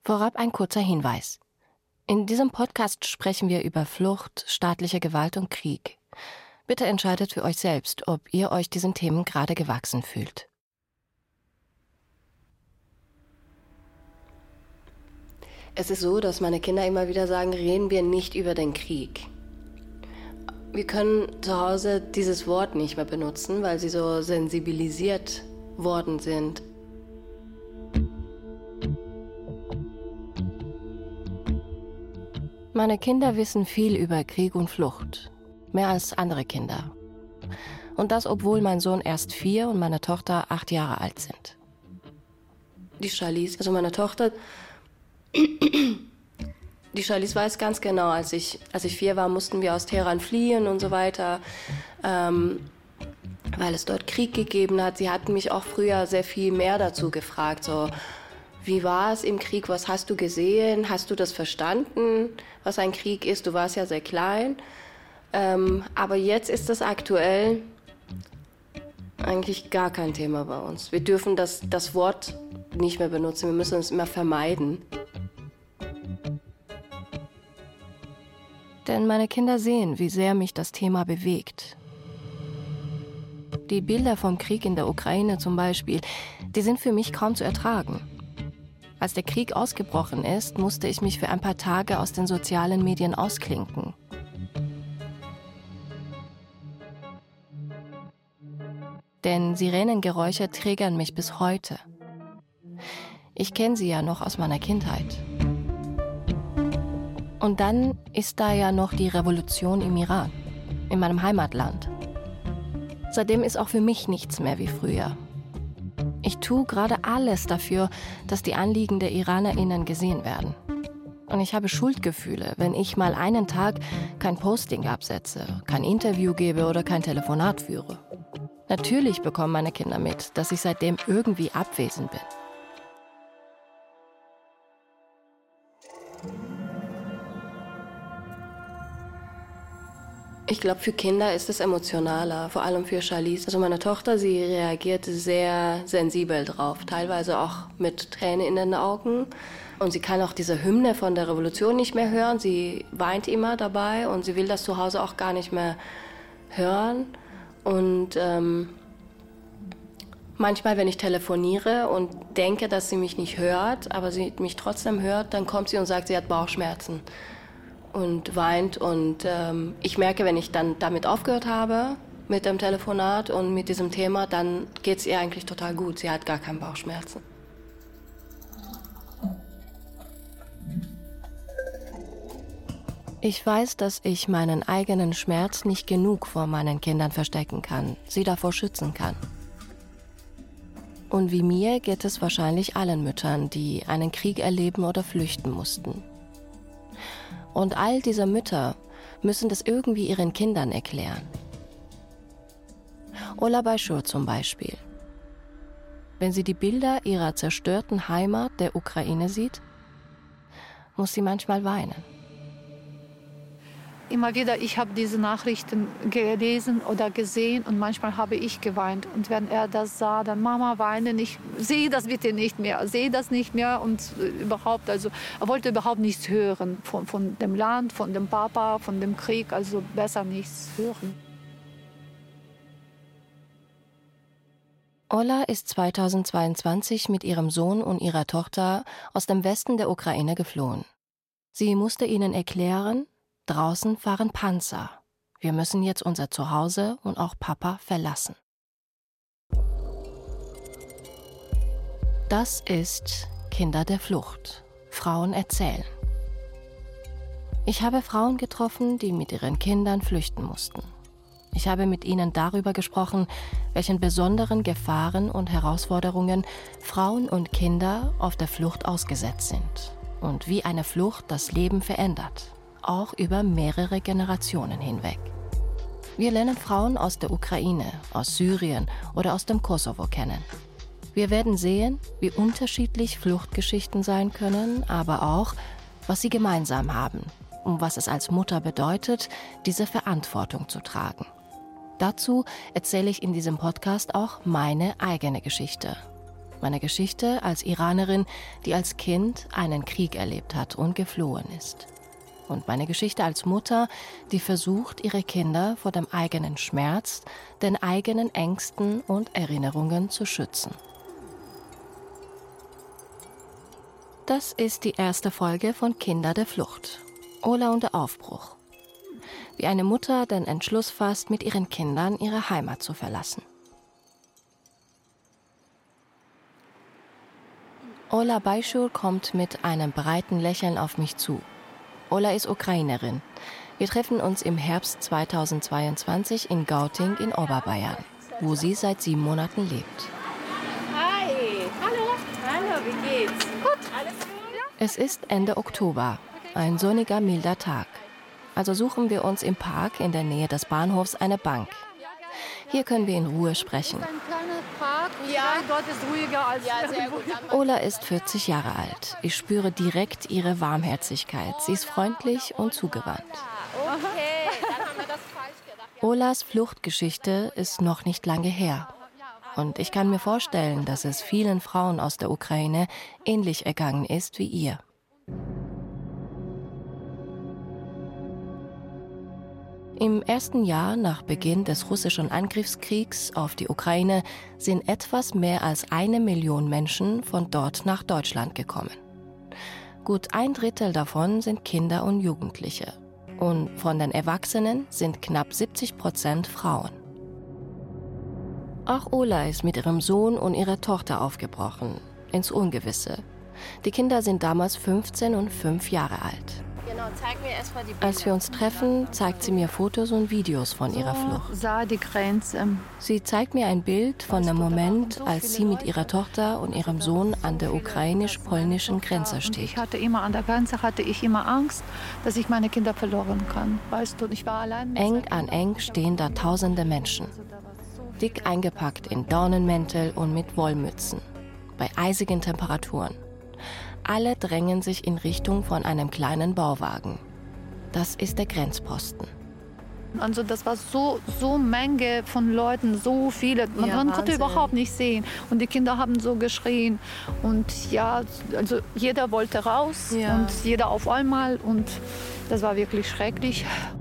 Vorab ein kurzer Hinweis. In diesem Podcast sprechen wir über Flucht, staatliche Gewalt und Krieg. Bitte entscheidet für euch selbst, ob ihr euch diesen Themen gerade gewachsen fühlt. Es ist so, dass meine Kinder immer wieder sagen, reden wir nicht über den Krieg. Wir können zu Hause dieses Wort nicht mehr benutzen, weil sie so sensibilisiert worden sind. Meine Kinder wissen viel über Krieg und Flucht, mehr als andere Kinder. Und das, obwohl mein Sohn erst 4 und meine Tochter 8 Jahre alt sind. Die Charlize, also meine Tochter, die Charlize weiß ganz genau, als ich 4 war, mussten wir aus Teheran fliehen und so weiter, weil es dort Krieg gegeben hat. Sie hatten mich auch früher sehr viel mehr dazu gefragt, so, wie war es im Krieg, was hast du gesehen, hast du das verstanden, was ein Krieg ist, du warst ja sehr klein. Aber jetzt ist das aktuell eigentlich gar kein Thema bei uns. Wir dürfen das Wort nicht mehr benutzen, wir müssen es immer vermeiden. Denn meine Kinder sehen, wie sehr mich das Thema bewegt. Die Bilder vom Krieg in der Ukraine zum Beispiel, die sind für mich kaum zu ertragen. Als der Krieg ausgebrochen ist, musste ich mich für ein paar Tage aus den sozialen Medien ausklinken. Denn Sirenengeräusche triggern mich bis heute. Ich kenne sie ja noch aus meiner Kindheit. Und dann ist da ja noch die Revolution im Iran, in meinem Heimatland. Seitdem ist auch für mich nichts mehr wie früher. Ich tue gerade alles dafür, dass die Anliegen der IranerInnen gesehen werden. Und ich habe Schuldgefühle, wenn ich mal einen Tag kein Posting absetze, kein Interview gebe oder kein Telefonat führe. Natürlich bekommen meine Kinder mit, dass ich seitdem irgendwie abwesend bin. Ich glaube, für Kinder ist es emotionaler, vor allem für Charlize. Also meine Tochter, sie reagiert sehr sensibel drauf, teilweise auch mit Tränen in den Augen. Und sie kann auch diese Hymne von der Revolution nicht mehr hören. Sie weint immer dabei und sie will das zu Hause auch gar nicht mehr hören. Und manchmal, wenn ich telefoniere und denke, dass sie mich nicht hört, aber sie mich trotzdem hört, dann kommt sie und sagt, sie hat Bauchschmerzen. Und weint und ich merke, wenn ich dann damit aufgehört habe, mit dem Telefonat und mit diesem Thema, dann geht es ihr eigentlich total gut. Sie hat gar keine Bauchschmerzen. Ich weiß, dass ich meinen eigenen Schmerz nicht genug vor meinen Kindern verstecken kann, sie davor schützen kann. Und wie mir geht es wahrscheinlich allen Müttern, die einen Krieg erleben oder flüchten mussten. Und all diese Mütter müssen das irgendwie ihren Kindern erklären. Ola Bayshur zum Beispiel. Wenn sie die Bilder ihrer zerstörten Heimat der Ukraine sieht, muss sie manchmal weinen. Immer wieder, ich habe diese Nachrichten gelesen oder gesehen und manchmal habe ich geweint. Und wenn er das sah, dann Mama weine nicht, sehe das bitte nicht mehr, sehe das nicht mehr und überhaupt, also er wollte überhaupt nichts hören von dem Land, von dem Papa, von dem Krieg, also besser nichts hören. Ola ist 2022 mit ihrem Sohn und ihrer Tochter aus dem Westen der Ukraine geflohen. Sie musste ihnen erklären, draußen fahren Panzer. Wir müssen jetzt unser Zuhause und auch Papa verlassen. Das ist Kinder der Flucht. Frauen erzählen. Ich habe Frauen getroffen, die mit ihren Kindern flüchten mussten. Ich habe mit ihnen darüber gesprochen, welchen besonderen Gefahren und Herausforderungen Frauen und Kinder auf der Flucht ausgesetzt sind und wie eine Flucht das Leben verändert. Auch über mehrere Generationen hinweg. Wir lernen Frauen aus der Ukraine, aus Syrien oder aus dem Kosovo kennen. Wir werden sehen, wie unterschiedlich Fluchtgeschichten sein können, aber auch, was sie gemeinsam haben und was es als Mutter bedeutet, diese Verantwortung zu tragen. Dazu erzähle ich in diesem Podcast auch meine eigene Geschichte. Meine Geschichte als Iranerin, die als Kind einen Krieg erlebt hat und geflohen ist. Und meine Geschichte als Mutter, die versucht, ihre Kinder vor dem eigenen Schmerz, den eigenen Ängsten und Erinnerungen zu schützen. Das ist die erste Folge von Kinder der Flucht. Ola und der Aufbruch. Wie eine Mutter den Entschluss fasst, mit ihren Kindern ihre Heimat zu verlassen. Ola Bayshul kommt mit einem breiten Lächeln auf mich zu. Ola ist Ukrainerin. Wir treffen uns im Herbst 2022 in Gauting in Oberbayern, wo sie seit 7 Monaten lebt. Hi, hallo. Hallo, wie geht's? Gut, alles gut? Es ist Ende Oktober, ein sonniger, milder Tag. Also suchen wir uns im Park in der Nähe des Bahnhofs eine Bank. Hier können wir in Ruhe sprechen. Ein kleiner Park, Ja. dort ist ruhiger als Ja, sehr irgendwo. gut. Ola ist 40 Jahre alt. Ich spüre direkt ihre Warmherzigkeit. Sie ist freundlich und zugewandt. Okay, dann haben wir das falsch gedacht. Olas Fluchtgeschichte ist noch nicht lange her. Und ich kann mir vorstellen, dass es vielen Frauen aus der Ukraine ähnlich ergangen ist wie ihr. Im ersten Jahr nach Beginn des russischen Angriffskriegs auf die Ukraine sind etwas mehr als 1 Million Menschen von dort nach Deutschland gekommen. Gut 1/3 davon sind Kinder und Jugendliche. Und von den Erwachsenen sind knapp 70% Frauen. Auch Ola ist mit ihrem Sohn und ihrer Tochter aufgebrochen, ins Ungewisse. Die Kinder sind damals 15 und 5 Jahre alt. Genau, zeig mir erstmal die Bilder. Als wir uns treffen, zeigt sie mir Fotos und Videos von ihrer Flucht. Sah die Grenze. Sie zeigt mir ein Bild von dem Moment, als sie mit ihrer Tochter und ihrem Sohn an der ukrainisch-polnischen Grenze Und steht. ich hatte immer an der Grenze Angst, dass ich meine Kinder verloren kann. Weißt du, ich war allein. mit Eng 2 an eng stehen da tausende Menschen, Kindern. Da war so dick eingepackt in Daunenmäntel und mit Wollmützen, bei eisigen Temperaturen. Alle drängen sich in Richtung von einem kleinen Bauwagen. Das ist der Grenzposten. Also das war so Menge von Leuten, so viele. Man konnte Wahnsinn. überhaupt nicht sehen. Und die Kinder haben so geschrien. Und ja, also jeder wollte raus Ja. und jeder auf einmal. Und das war wirklich schrecklich.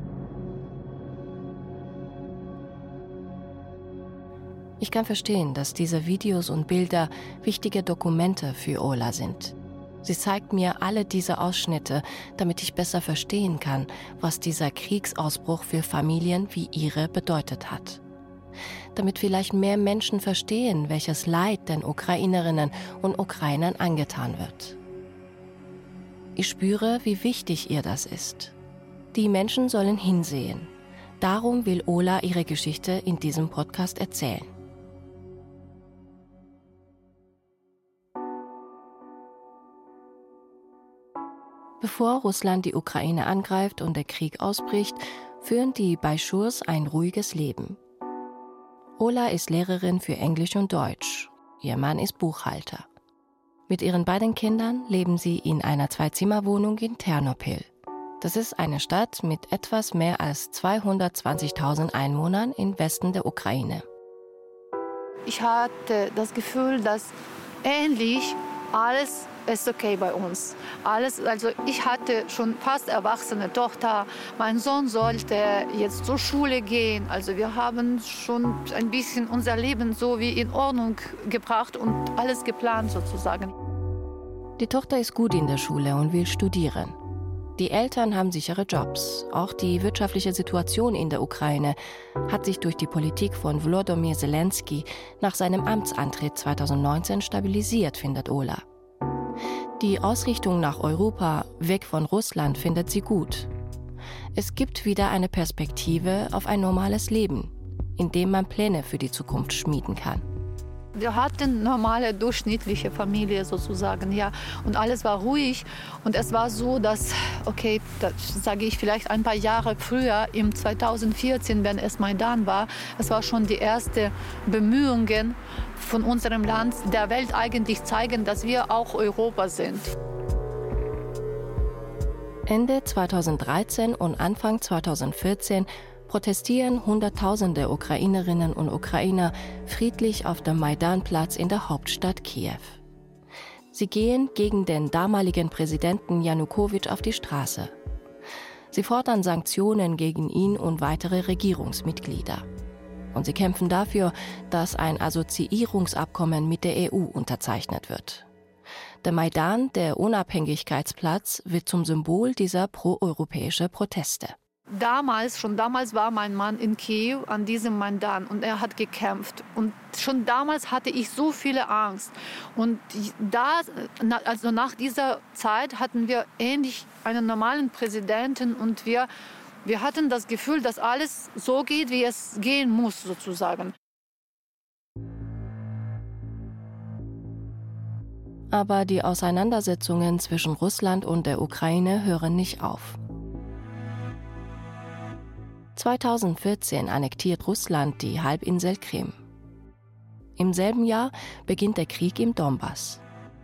Ich kann verstehen, dass diese Videos und Bilder wichtige Dokumente für Ola sind. Sie zeigt mir alle diese Ausschnitte, damit ich besser verstehen kann, was dieser Kriegsausbruch für Familien wie ihre bedeutet hat. Damit vielleicht mehr Menschen verstehen, welches Leid den Ukrainerinnen und Ukrainern angetan wird. Ich spüre, wie wichtig ihr das ist. Die Menschen sollen hinsehen. Darum will Ola ihre Geschichte in diesem Podcast erzählen. Bevor Russland die Ukraine angreift und der Krieg ausbricht, führen die Bayshurs ein ruhiges Leben. Ola ist Lehrerin für Englisch und Deutsch. Ihr Mann ist Buchhalter. Mit ihren beiden Kindern leben sie in einer 2-Zimmer-Wohnung in Ternopil. Das ist eine Stadt mit etwas mehr als 220.000 Einwohnern im Westen der Ukraine. Ich hatte das Gefühl, dass endlich alles ist okay bei uns. Alles, also ich hatte schon fast erwachsene Tochter. Mein Sohn sollte jetzt zur Schule gehen. Also wir haben schon ein bisschen unser Leben so wie in Ordnung gebracht und alles geplant sozusagen. Die Tochter ist gut in der Schule und will studieren. Die Eltern haben sichere Jobs. Auch die wirtschaftliche Situation in der Ukraine hat sich durch die Politik von Volodymyr Zelensky nach seinem Amtsantritt 2019 stabilisiert, findet Ola. Die Ausrichtung nach Europa, weg von Russland, findet sie gut. Es gibt wieder eine Perspektive auf ein normales Leben, in dem man Pläne für die Zukunft schmieden kann. Wir hatten eine normale, durchschnittliche Familie sozusagen, ja. Und alles war ruhig. Und es war so, dass, okay, das sage ich vielleicht ein paar Jahre früher, im 2014, wenn es Maidan war, es war schon die erste Bemühungen von unserem Land, der Welt eigentlich zeigen, dass wir auch Europa sind. Ende 2013 und Anfang 2014 protestieren Hunderttausende Ukrainerinnen und Ukrainer friedlich auf dem Maidanplatz in der Hauptstadt Kiew. Sie gehen gegen den damaligen Präsidenten Janukowitsch auf die Straße. Sie fordern Sanktionen gegen ihn und weitere Regierungsmitglieder. Und sie kämpfen dafür, dass ein Assoziierungsabkommen mit der EU unterzeichnet wird. Der Maidan, der Unabhängigkeitsplatz, wird zum Symbol dieser proeuropäischen Proteste. Schon damals war mein Mann in Kiew an diesem Maidan und er hat gekämpft. Und schon damals hatte ich so viele Angst. Und also nach dieser Zeit hatten wir ähnlich einen normalen Präsidenten und wir hatten das Gefühl, dass alles so geht, wie es gehen muss, sozusagen. Aber die Auseinandersetzungen zwischen Russland und der Ukraine hören nicht auf. 2014 annektiert Russland die Halbinsel Krim. Im selben Jahr beginnt der Krieg im Donbass.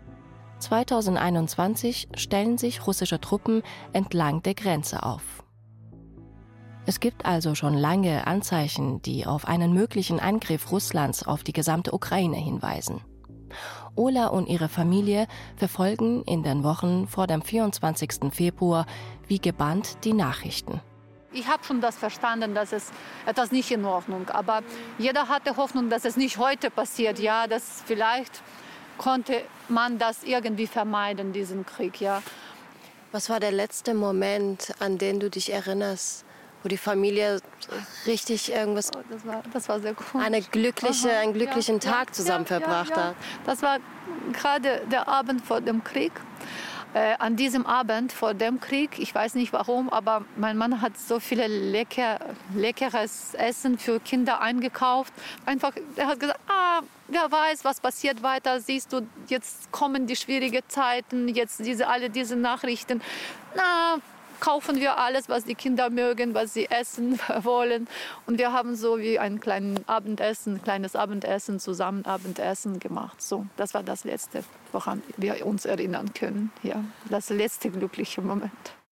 2021 stellen sich russische Truppen entlang der Grenze auf. Es gibt also schon lange Anzeichen, die auf einen möglichen Angriff Russlands auf die gesamte Ukraine hinweisen. Ola und ihre Familie verfolgen in den Wochen vor dem 24. Februar wie gebannt die Nachrichten. Ich habe schon das verstanden, dass es etwas nicht in Ordnung. Aber jeder hatte Hoffnung, dass es nicht heute passiert. Ja, dass vielleicht konnte man das irgendwie vermeiden, diesen Krieg. Ja. Was war der letzte Moment, an den du dich erinnerst, wo die Familie richtig irgendwas, das war sehr cool. einen glücklichen Tag zusammen verbracht hat? Das war gerade der Abend vor dem Krieg. An diesem Abend vor dem Krieg, ich weiß nicht warum, aber mein Mann hat so viele leckeres Essen für Kinder eingekauft. Einfach, er hat gesagt, wer weiß, was passiert weiter. Siehst du, jetzt kommen die schwierigen Zeiten, jetzt alle diese Nachrichten. Kaufen wir alles, was die Kinder mögen, was sie essen wollen. Und wir haben so wie ein kleines Abendessen, zusammen Abendessen gemacht. So, das war das Letzte, woran wir uns erinnern können. Ja, das letzte glückliche Moment.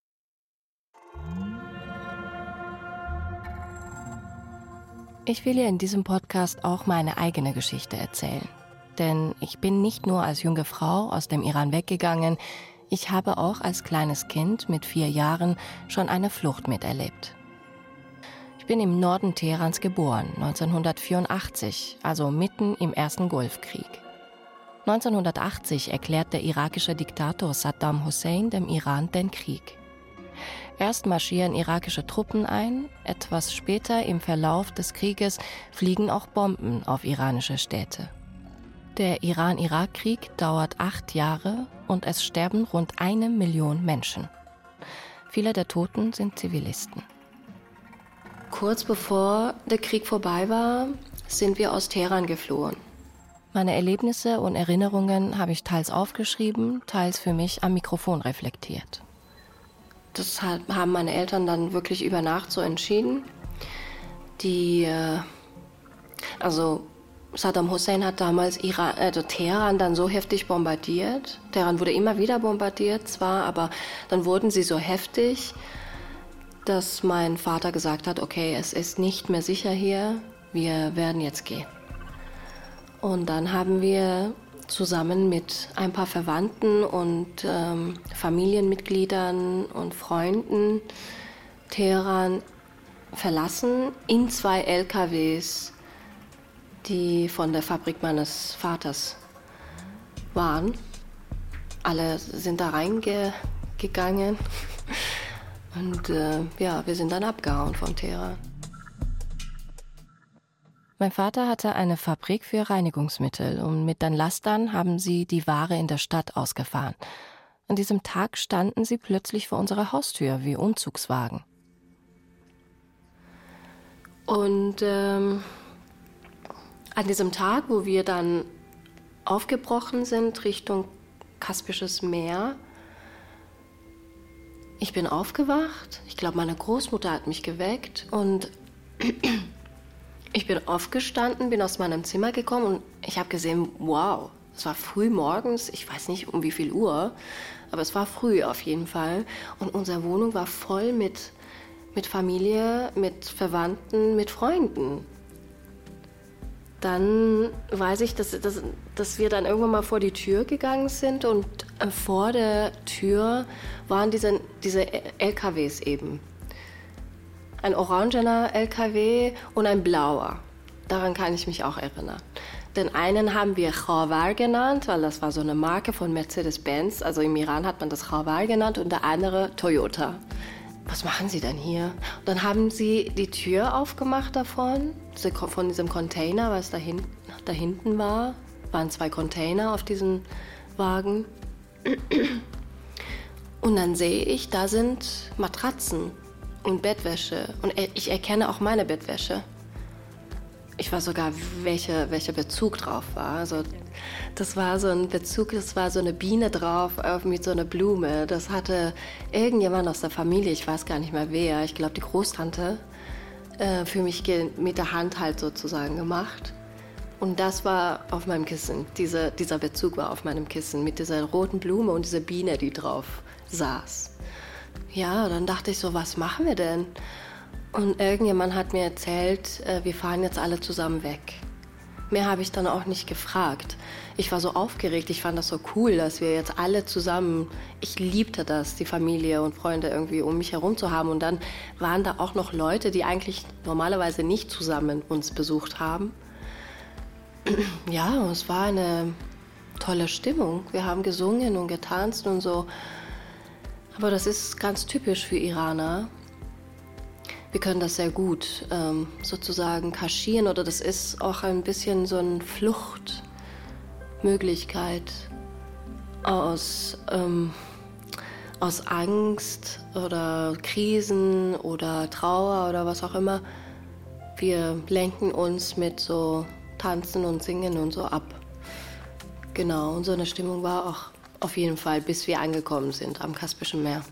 Ich will ihr in diesem Podcast auch meine eigene Geschichte erzählen. Denn ich bin nicht nur als junge Frau aus dem Iran weggegangen, ich habe auch als kleines Kind mit 4 Jahren schon eine Flucht miterlebt. Ich bin im Norden Teherans geboren, 1984, also mitten im Ersten Golfkrieg. 1980 erklärt der irakische Diktator Saddam Hussein dem Iran den Krieg. Erst marschieren irakische Truppen ein, etwas später im Verlauf des Krieges fliegen auch Bomben auf iranische Städte. Der Iran-Irak-Krieg dauert 8 Jahre und es sterben rund 1 Million Menschen. Viele der Toten sind Zivilisten. Kurz bevor der Krieg vorbei war, sind wir aus Teheran geflohen. Meine Erlebnisse und Erinnerungen habe ich teils aufgeschrieben, teils für mich am Mikrofon reflektiert. Das haben meine Eltern dann wirklich über Nacht so entschieden. Saddam Hussein hat damals Teheran dann so heftig bombardiert. Teheran wurde immer wieder bombardiert zwar, aber dann wurden sie so heftig, dass mein Vater gesagt hat, okay, es ist nicht mehr sicher hier, wir werden jetzt gehen. Und dann haben wir zusammen mit ein paar Verwandten und Familienmitgliedern und Freunden Teheran verlassen in 2 LKWs, die von der Fabrik meines Vaters waren. Alle sind da reingegangen und wir sind dann abgehauen von Teheran. Mein Vater hatte eine Fabrik für Reinigungsmittel und mit den Lastern haben sie die Ware in der Stadt ausgefahren. An diesem Tag standen sie plötzlich vor unserer Haustür wie Umzugswagen. Und an diesem Tag, wo wir dann aufgebrochen sind Richtung Kaspisches Meer, ich bin aufgewacht. Ich glaube, meine Großmutter hat mich geweckt und ich bin aufgestanden, bin aus meinem Zimmer gekommen und ich habe gesehen, wow, es war früh morgens, ich weiß nicht um wie viel Uhr, aber es war früh auf jeden Fall. Und unsere Wohnung war voll mit mit Familie, mit Verwandten, mit Freunden. Dann weiß ich, dass wir dann irgendwann mal vor die Tür gegangen sind und vor der Tür waren diese LKWs eben. Ein orangener LKW und ein blauer. Daran kann ich mich auch erinnern. Den einen haben wir Jaguar genannt, weil das war so eine Marke von Mercedes-Benz. Also im Iran hat man das Jaguar genannt und der andere Toyota. Was machen Sie denn hier? Und dann haben sie die Tür aufgemacht davon, von diesem Container, was da hinten war. Waren 2 Container auf diesem Wagen. Und dann sehe ich, da sind Matratzen und Bettwäsche. Und ich erkenne auch meine Bettwäsche. Ich weiß sogar, welcher Bezug drauf war. Also, das war so ein Bezug, das war so eine Biene drauf mit so einer Blume. Das hatte irgendjemand aus der Familie, ich weiß gar nicht mehr wer, ich glaube die Großtante, für mich mit der Hand halt sozusagen gemacht. Und das war auf meinem Kissen, dieser Bezug war auf meinem Kissen mit dieser roten Blume und dieser Biene, die drauf saß. Ja, dann dachte ich so, was machen wir denn? Und irgendjemand hat mir erzählt, wir fahren jetzt alle zusammen weg. Mehr habe ich dann auch nicht gefragt. Ich war so aufgeregt, ich fand das so cool, dass wir jetzt alle zusammen, ich liebte das, die Familie und Freunde irgendwie um mich herum zu haben. Und dann waren da auch noch Leute, die eigentlich normalerweise nicht zusammen uns besucht haben. Ja, es war eine tolle Stimmung. Wir haben gesungen und getanzt und so. Aber das ist ganz typisch für Iraner. Wir können das sehr gut sozusagen kaschieren oder das ist auch ein bisschen so eine Fluchtmöglichkeit aus Angst oder Krisen oder Trauer oder was auch immer. Wir lenken uns mit so Tanzen und Singen und so ab. Genau, und so eine Stimmung war auch auf jeden Fall, bis wir angekommen sind am Kaspischen Meer.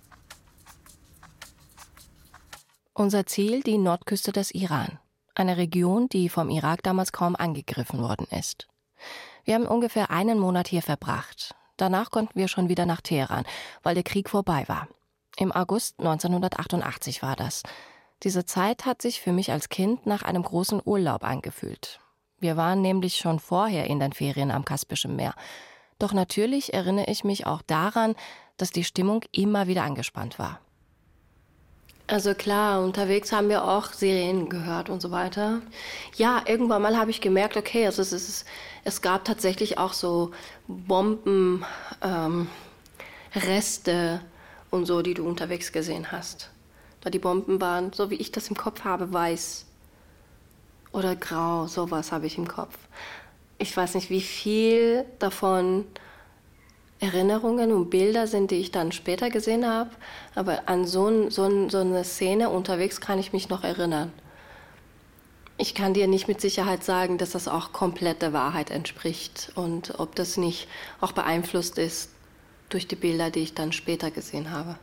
Unser Ziel, die Nordküste des Iran. Eine Region, die vom Irak damals kaum angegriffen worden ist. Wir haben ungefähr einen Monat hier verbracht. Danach konnten wir schon wieder nach Teheran, weil der Krieg vorbei war. Im August 1988 war das. Diese Zeit hat sich für mich als Kind nach einem großen Urlaub angefühlt. Wir waren nämlich schon vorher in den Ferien am Kaspischen Meer. Doch natürlich erinnere ich mich auch daran, dass die Stimmung immer wieder angespannt war. Also klar, unterwegs haben wir auch Sirenen gehört und so weiter. Ja, irgendwann mal habe ich gemerkt, okay, also es gab tatsächlich auch so Bombenreste und so, die du unterwegs gesehen hast. Da die Bomben waren, so wie ich das im Kopf habe, weiß oder grau, sowas habe ich im Kopf. Ich weiß nicht, wie viel davon Erinnerungen und Bilder sind, die ich dann später gesehen habe. Aber an so eine Szene unterwegs kann ich mich noch erinnern. Ich kann dir nicht mit Sicherheit sagen, dass das auch komplett der Wahrheit entspricht und ob das nicht auch beeinflusst ist durch die Bilder, die ich dann später gesehen habe.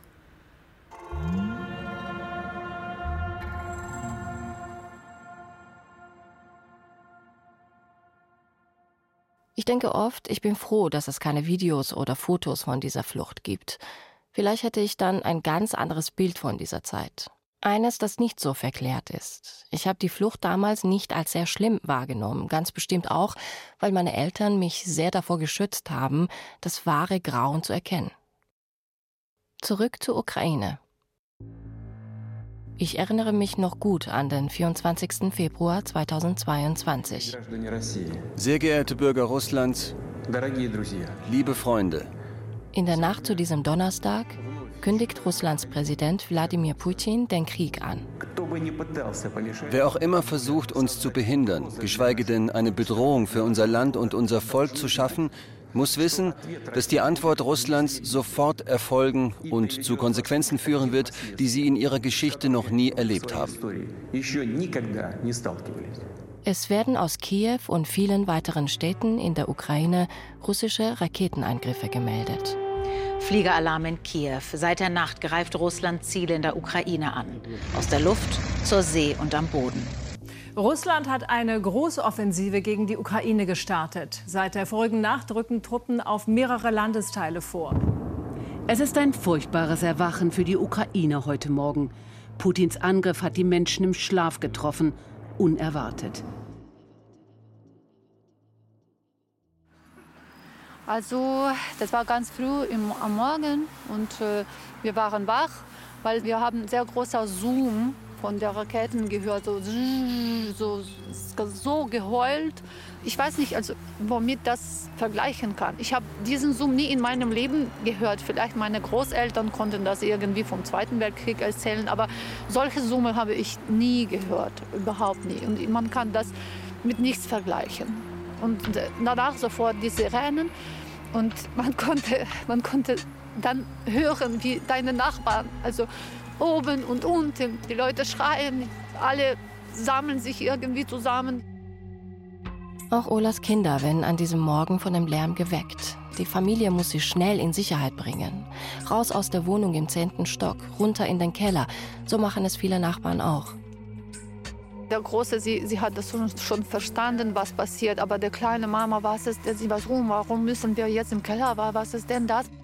Ich denke oft, ich bin froh, dass es keine Videos oder Fotos von dieser Flucht gibt. Vielleicht hätte ich dann ein ganz anderes Bild von dieser Zeit. Eines, das nicht so verklärt ist. Ich habe die Flucht damals nicht als sehr schlimm wahrgenommen. Ganz bestimmt auch, weil meine Eltern mich sehr davor geschützt haben, das wahre Grauen zu erkennen. Zurück zur Ukraine. Ich erinnere mich noch gut an den 24. Februar 2022. Sehr geehrte Bürger Russlands, liebe Freunde. In der Nacht zu diesem Donnerstag kündigt Russlands Präsident Wladimir Putin den Krieg an. Wer auch immer versucht, uns zu behindern, geschweige denn eine Bedrohung für unser Land und unser Volk zu schaffen, muss wissen, dass die Antwort Russlands sofort erfolgen und zu Konsequenzen führen wird, die sie in ihrer Geschichte noch nie erlebt haben. Es werden aus Kiew und vielen weiteren Städten in der Ukraine russische Raketenangriffe gemeldet. Fliegeralarm in Kiew. Seit der Nacht greift Russland Ziele in der Ukraine an. Aus der Luft, zur See und am Boden. Russland hat eine Großoffensive gegen die Ukraine gestartet. Seit der vorigen Nacht rücken Truppen auf mehrere Landesteile vor. Es ist ein furchtbares Erwachen für die Ukraine heute Morgen. Putins Angriff hat die Menschen im Schlaf getroffen, unerwartet. Also das war ganz früh am Morgen und wir waren wach, weil wir haben einen sehr großer Zoom von der Raketen gehört, so geheult. Ich weiß nicht, also womit das vergleichen kann. Ich habe diesen Zoom nie in meinem Leben gehört. Vielleicht meine Großeltern konnten das irgendwie vom Zweiten Weltkrieg erzählen, aber solche Summe habe ich nie gehört, überhaupt nie. Und man kann das mit nichts vergleichen. Und danach sofort die Sirenen und man konnte dann hören, wie deine Nachbarn, also oben und unten, die Leute schreien, alle sammeln sich irgendwie zusammen. Auch Olas Kinder werden an diesem Morgen von dem Lärm geweckt. Die Familie muss sie schnell in Sicherheit bringen. Raus aus der Wohnung im 10. Stock, runter in den Keller. So machen es viele Nachbarn auch. Der Große, sie hat das schon verstanden, was passiert. Aber der kleine Mama, was ist das? Warum müssen wir jetzt im Keller? Was ist denn das?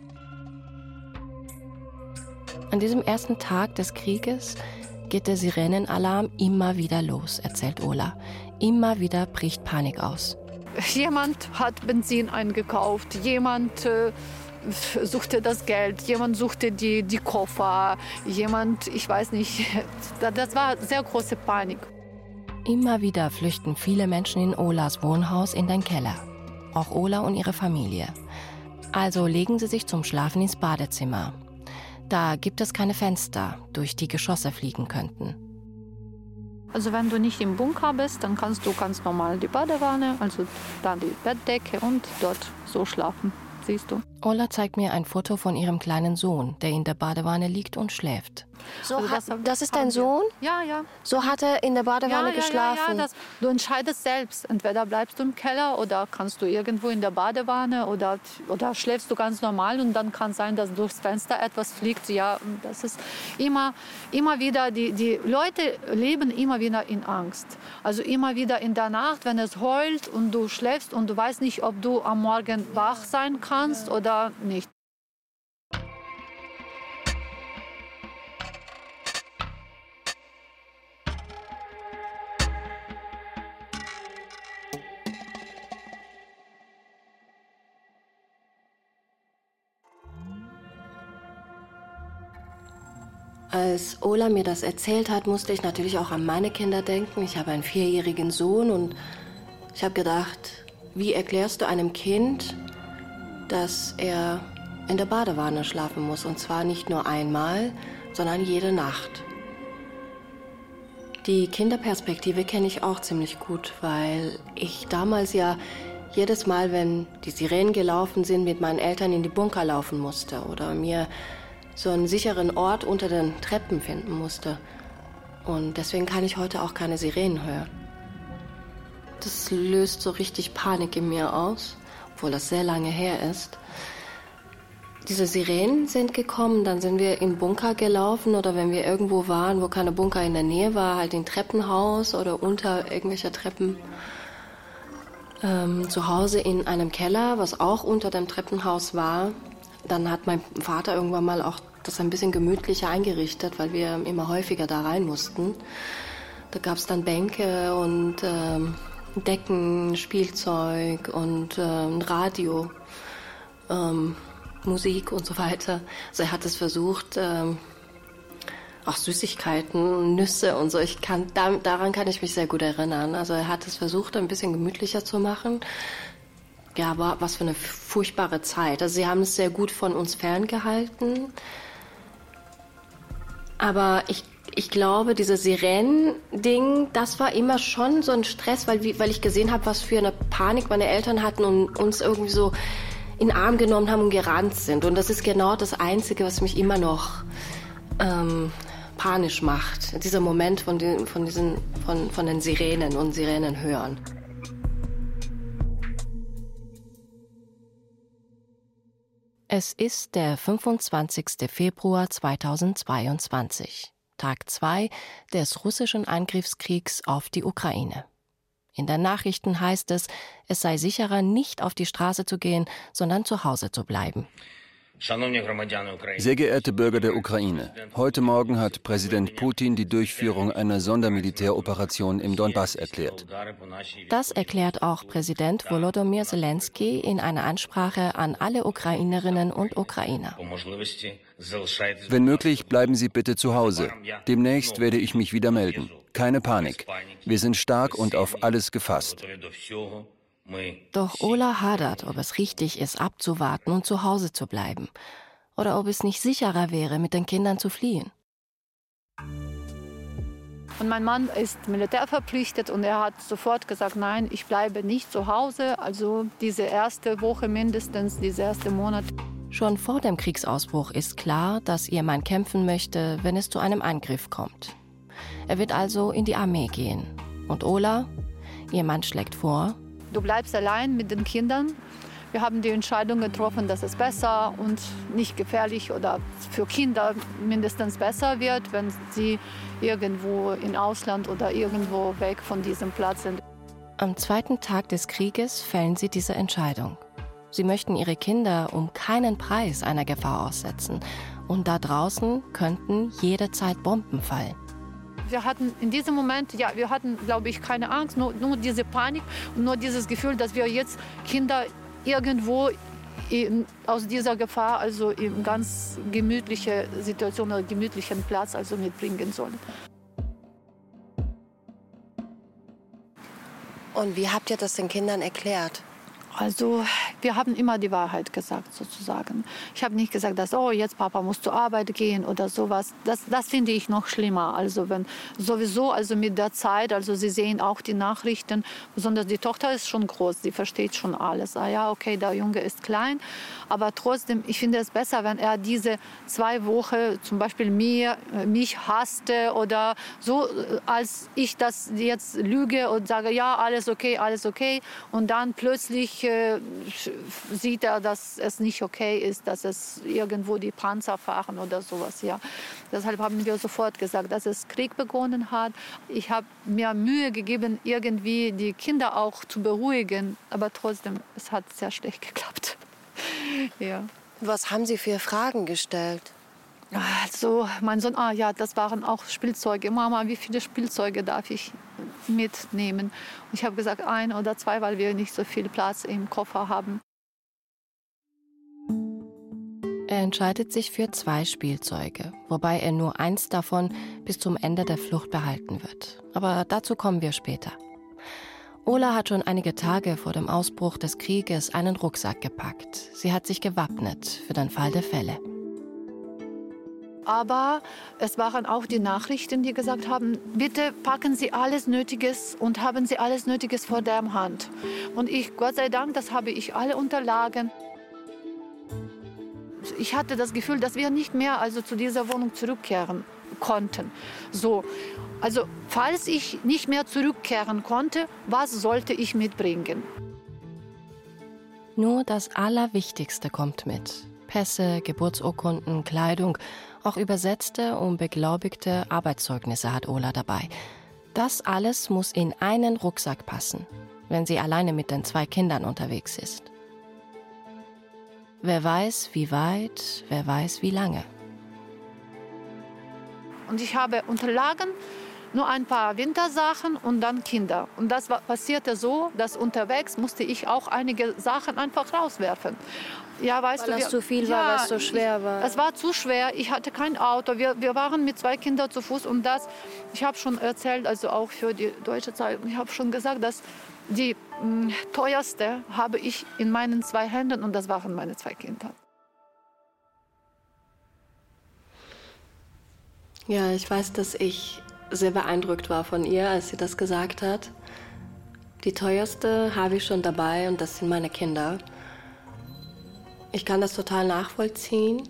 An diesem ersten Tag des Krieges geht der Sirenenalarm immer wieder los, erzählt Ola. Immer wieder bricht Panik aus. Jemand hat Benzin eingekauft, jemand suchte das Geld, jemand suchte die Koffer, jemand, ich weiß nicht, das war sehr große Panik. Immer wieder flüchten viele Menschen in Olas Wohnhaus in den Keller. Auch Ola und ihre Familie. Also legen sie sich zum Schlafen ins Badezimmer. Da gibt es keine Fenster, durch die Geschosse fliegen könnten. Also wenn du nicht im Bunker bist, dann kannst du ganz normal die Badewanne, also dann die Bettdecke und dort so schlafen, siehst du. Ola zeigt mir ein Foto von ihrem kleinen Sohn, der in der Badewanne liegt und schläft. So also das ist dein Sohn? Ja, ja. So hat er in der Badewanne geschlafen? Ja, du entscheidest selbst. Entweder bleibst du im Keller oder kannst du irgendwo in der Badewanne oder schläfst du ganz normal und dann kann sein, dass durchs Fenster etwas fliegt. Ja, das ist immer wieder, die Leute leben immer wieder in Angst. Also immer wieder in der Nacht, wenn es heult und du schläfst und du weißt nicht, ob du am Morgen wach sein kannst oder nicht. Als Ola mir das erzählt hat, musste ich natürlich auch an meine Kinder denken. Ich habe einen 4-jährigen Sohn und ich habe gedacht, wie erklärst du einem Kind, dass er in der Badewanne schlafen muss? Und zwar nicht nur einmal, sondern jede Nacht. Die Kinderperspektive kenne ich auch ziemlich gut, weil ich damals ja jedes Mal, wenn die Sirenen gelaufen sind, mit meinen Eltern in die Bunker laufen musste oder mir so einen sicheren Ort unter den Treppen finden musste. Und deswegen kann ich heute auch keine Sirenen hören. Das löst so richtig Panik in mir aus, obwohl das sehr lange her ist. Diese Sirenen sind gekommen, dann sind wir im Bunker gelaufen oder wenn wir irgendwo waren, wo keine Bunker in der Nähe war, halt in Treppenhaus oder unter irgendwelcher Treppen. Zu Hause in einem Keller, was auch unter dem Treppenhaus war. Dann hat mein Vater irgendwann mal auch das ein bisschen gemütlicher eingerichtet, weil wir immer häufiger da rein mussten. Da gab es dann Bänke und Decken, Spielzeug und ein Radio, Musik und so weiter. Also er hat es versucht, auch Süßigkeiten, Nüsse und so. Daran kann ich mich sehr gut erinnern. Also er hat es versucht, ein bisschen gemütlicher zu machen. Ja, aber was für eine furchtbare Zeit. Also sie haben es sehr gut von uns ferngehalten. Aber ich glaube, dieses Sirenen-Ding, das war immer schon so ein Stress, weil ich gesehen habe, was für eine Panik meine Eltern hatten und uns irgendwie so in den Arm genommen haben und gerannt sind. Und das ist genau das Einzige, was mich immer noch panisch macht. Dieser Moment von den Sirenen und Sirenen hören. Es ist der 25. Februar 2022, Tag 2 des russischen Angriffskriegs auf die Ukraine. In den Nachrichten heißt es sei sicherer, nicht auf die Straße zu gehen, sondern zu Hause zu bleiben. Sehr geehrte Bürger der Ukraine, heute Morgen hat Präsident Putin die Durchführung einer Sondermilitäroperation im Donbass erklärt. Das erklärt auch Präsident Volodymyr Zelensky in einer Ansprache an alle Ukrainerinnen und Ukrainer. Wenn möglich, bleiben Sie bitte zu Hause. Demnächst werde ich mich wieder melden. Keine Panik. Wir sind stark und auf alles gefasst. Doch Ola hadert, ob es richtig ist, abzuwarten und zu Hause zu bleiben. Oder ob es nicht sicherer wäre, mit den Kindern zu fliehen. Und mein Mann ist militärverpflichtet und er hat sofort gesagt, nein, ich bleibe nicht zu Hause. Also diese erste Woche mindestens, dieser erste Monat. Schon vor dem Kriegsausbruch ist klar, dass ihr Mann kämpfen möchte, wenn es zu einem Angriff kommt. Er wird also in die Armee gehen. Und Ola, ihr Mann, schlägt vor: Du bleibst allein mit den Kindern. Wir haben die Entscheidung getroffen, dass es besser und nicht gefährlich oder für Kinder mindestens besser wird, wenn sie irgendwo im Ausland oder irgendwo weg von diesem Platz sind. Am zweiten Tag des Krieges fällen sie diese Entscheidung. Sie möchten ihre Kinder um keinen Preis einer Gefahr aussetzen. Und da draußen könnten jederzeit Bomben fallen. Wir hatten in diesem Moment, wir hatten, glaube ich, keine Angst, nur diese Panik und nur dieses Gefühl, dass wir jetzt Kinder irgendwo aus dieser Gefahr, also in ganz gemütliche Situation oder gemütlichen Platz, also mitbringen sollen. Und wie habt ihr das den Kindern erklärt? Also wir haben immer die Wahrheit gesagt, sozusagen. Ich habe nicht gesagt, dass, oh, jetzt Papa muss zur Arbeit gehen oder sowas. Das finde ich noch schlimmer. Also wenn sowieso, also mit der Zeit, also sie sehen auch die Nachrichten, besonders die Tochter ist schon groß, sie versteht schon alles. Ah ja, okay, der Junge ist klein, aber trotzdem, ich finde es besser, wenn er diese 2 Wochen zum Beispiel mich hasste oder so, als ich das jetzt lüge und sage, ja, alles okay, und dann plötzlich sieht er, dass es nicht okay ist, dass es irgendwo die Panzer fahren oder sowas. Ja. Deshalb haben wir sofort gesagt, dass es Krieg begonnen hat. Ich habe mir Mühe gegeben, irgendwie die Kinder auch zu beruhigen, aber trotzdem, es hat sehr schlecht geklappt. Ja. Was haben Sie für Fragen gestellt? Also mein Sohn, das waren auch Spielzeuge. Mama, wie viele Spielzeuge darf ich mitnehmen? Und ich habe gesagt 1 oder 2, weil wir nicht so viel Platz im Koffer haben. Er entscheidet sich für 2 Spielzeuge, wobei er nur 1 davon bis zum Ende der Flucht behalten wird. Aber dazu kommen wir später. Ola hat schon einige Tage vor dem Ausbruch des Krieges einen Rucksack gepackt. Sie hat sich gewappnet für den Fall der Fälle. Aber es waren auch die Nachrichten, die gesagt haben, bitte packen Sie alles Nötiges und haben Sie alles Nötiges vor der Hand. Und ich, Gott sei Dank, das habe ich alle Unterlagen. Ich hatte das Gefühl, dass wir nicht mehr zu dieser Wohnung zurückkehren konnten. So, also falls ich nicht mehr zurückkehren konnte, was sollte ich mitbringen? Nur das Allerwichtigste kommt mit. Pässe, Geburtsurkunden, Kleidung, auch übersetzte und beglaubigte Arbeitszeugnisse hat Ola dabei. Das alles muss in einen Rucksack passen, wenn sie alleine mit den 2 Kindern unterwegs ist. Wer weiß, wie weit, wer weiß, wie lange. Und ich habe Unterlagen, nur ein paar Wintersachen und dann Kinder. Und das passierte so, dass unterwegs musste ich auch einige Sachen einfach rauswerfen. Ja, weißt weil du, das zu viel war, weil es so schwer war. Es war zu schwer. Ich hatte kein Auto. Wir waren mit 2 Kindern zu Fuß. Und ich habe schon erzählt, also auch für die Deutsche Zeitung, ich habe schon gesagt, dass die teuerste habe ich in meinen 2 Händen und das waren meine 2 Kinder. Ja, ich weiß, dass ich sehr beeindruckt war von ihr, als sie das gesagt hat. Die teuerste habe ich schon dabei und das sind meine Kinder. Ich kann das total nachvollziehen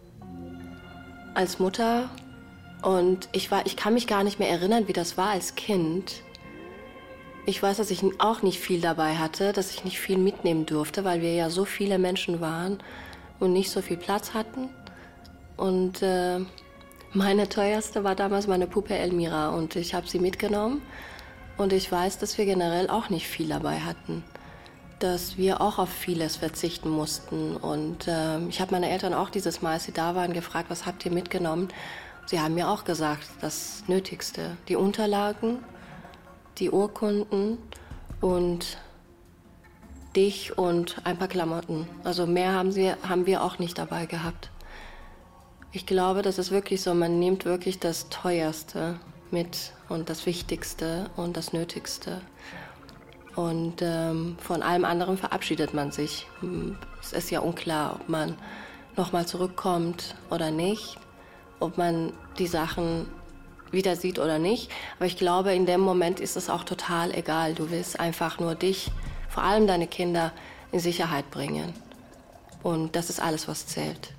als Mutter und ich kann mich gar nicht mehr erinnern, wie das war als Kind. Ich weiß, dass ich auch nicht viel dabei hatte, dass ich nicht viel mitnehmen durfte, weil wir ja so viele Menschen waren und nicht so viel Platz hatten. Und meine teuerste war damals meine Puppe Elmira und ich habe sie mitgenommen. Und ich weiß, dass wir generell auch nicht viel dabei hatten. dass wir auch auf vieles verzichten mussten. Und ich habe meine Eltern auch dieses Mal, als sie da waren, gefragt, was habt ihr mitgenommen? Sie haben mir auch gesagt, das Nötigste, die Unterlagen, die Urkunden und dich und ein paar Klamotten. Also mehr haben wir auch nicht dabei gehabt. Ich glaube, das ist wirklich so, man nimmt wirklich das Teuerste mit und das Wichtigste und das Nötigste. Und von allem anderen verabschiedet man sich. Es ist ja unklar, ob man nochmal zurückkommt oder nicht, ob man die Sachen wieder sieht oder nicht. Aber ich glaube, in dem Moment ist es auch total egal. Du willst einfach nur dich, vor allem deine Kinder, in Sicherheit bringen. Und das ist alles, was zählt.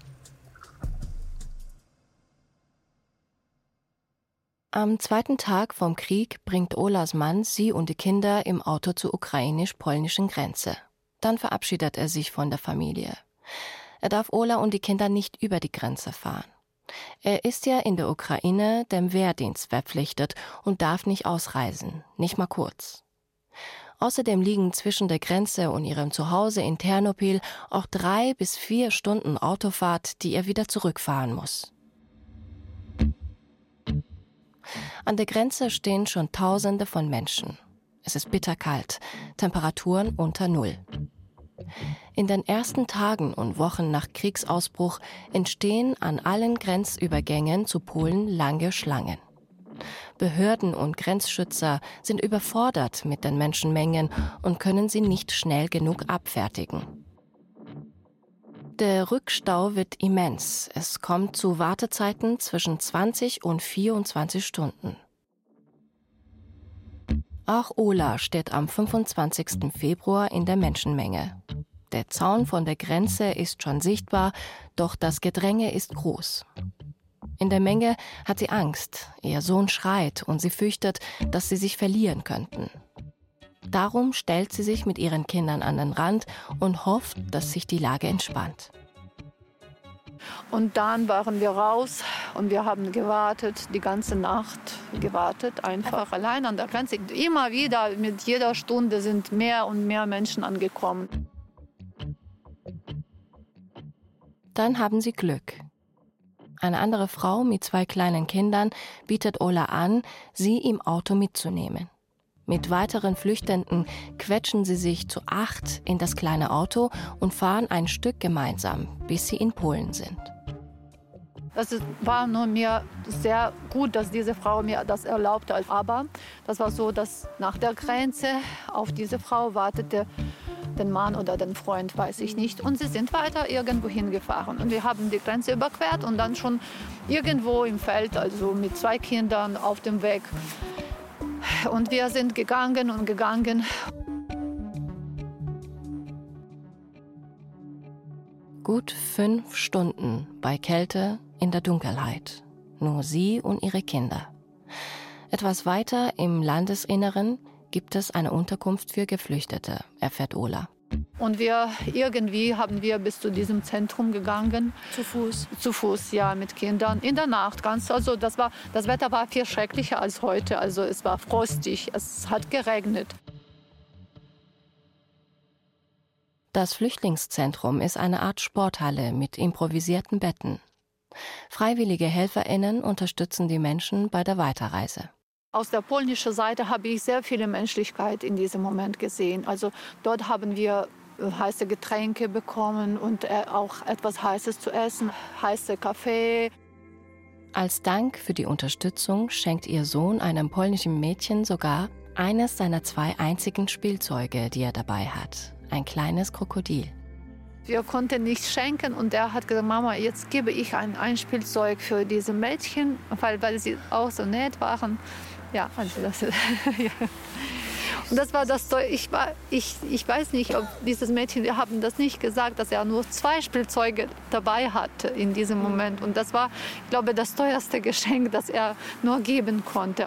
Am zweiten Tag vom Krieg bringt Olas Mann sie und die Kinder im Auto zur ukrainisch-polnischen Grenze. Dann verabschiedet er sich von der Familie. Er darf Ola und die Kinder nicht über die Grenze fahren. Er ist ja in der Ukraine dem Wehrdienst verpflichtet und darf nicht ausreisen, nicht mal kurz. Außerdem liegen zwischen der Grenze und ihrem Zuhause in Ternopil auch 3 bis 4 Stunden Autofahrt, die er wieder zurückfahren muss. An der Grenze stehen schon Tausende von Menschen. Es ist bitterkalt, Temperaturen unter Null. In den ersten Tagen und Wochen nach Kriegsausbruch entstehen an allen Grenzübergängen zu Polen lange Schlangen. Behörden und Grenzschützer sind überfordert mit den Menschenmengen und können sie nicht schnell genug abfertigen. Der Rückstau wird immens. Es kommt zu Wartezeiten zwischen 20 und 24 Stunden. Auch Ola steht am 25. Februar in der Menschenmenge. Der Zaun von der Grenze ist schon sichtbar, doch das Gedränge ist groß. In der Menge hat sie Angst, ihr Sohn schreit und sie fürchtet, dass sie sich verlieren könnten. Darum stellt sie sich mit ihren Kindern an den Rand und hofft, dass sich die Lage entspannt. Und dann waren wir raus und wir haben gewartet, die ganze Nacht gewartet, einfach allein an der Grenze. Immer wieder, mit jeder Stunde sind mehr und mehr Menschen angekommen. Dann haben sie Glück. Eine andere Frau mit 2 kleinen Kindern bietet Ola an, sie im Auto mitzunehmen. Mit weiteren Flüchtenden quetschen sie sich zu 8 in das kleine Auto und fahren ein Stück gemeinsam, bis sie in Polen sind. Das war nur mir sehr gut, dass diese Frau mir das erlaubte. Aber das war so, dass nach der Grenze auf diese Frau wartete den Mann oder den Freund, weiß ich nicht. Und sie sind weiter irgendwo hingefahren. Und wir haben die Grenze überquert und dann schon irgendwo im Feld, also mit 2 Kindern auf dem Weg. Und wir sind gegangen und gegangen. Gut 5 Stunden bei Kälte in der Dunkelheit. Nur sie und ihre Kinder. Etwas weiter im Landesinneren gibt es eine Unterkunft für Geflüchtete, erfährt Ola. Und irgendwie haben wir bis zu diesem Zentrum gegangen. Zu Fuß? Zu Fuß, ja, mit Kindern. In der Nacht also das Wetter war viel schrecklicher als heute. Also es war frostig, es hat geregnet. Das Flüchtlingszentrum ist eine Art Sporthalle mit improvisierten Betten. Freiwillige HelferInnen unterstützen die Menschen bei der Weiterreise. Aus der polnischen Seite habe ich sehr viel Menschlichkeit in diesem Moment gesehen. Also dort haben wir heiße Getränke bekommen und auch etwas Heißes zu essen, heiße Kaffee. Als Dank für die Unterstützung schenkt ihr Sohn einem polnischen Mädchen sogar eines seiner 2 einzigen Spielzeuge, die er dabei hat. Ein kleines Krokodil. Wir konnten nichts schenken und er hat gesagt, Mama, jetzt gebe ich ein Spielzeug für diese Mädchen, weil sie auch so nett waren. Ja, also das ist, ja. Und das war das Tolle. Ich weiß nicht, ob dieses Mädchen, wir haben das nicht gesagt, dass er nur 2 Spielzeuge dabei hatte in diesem Moment. Und das war, ich glaube, das teuerste Geschenk, das er nur geben konnte.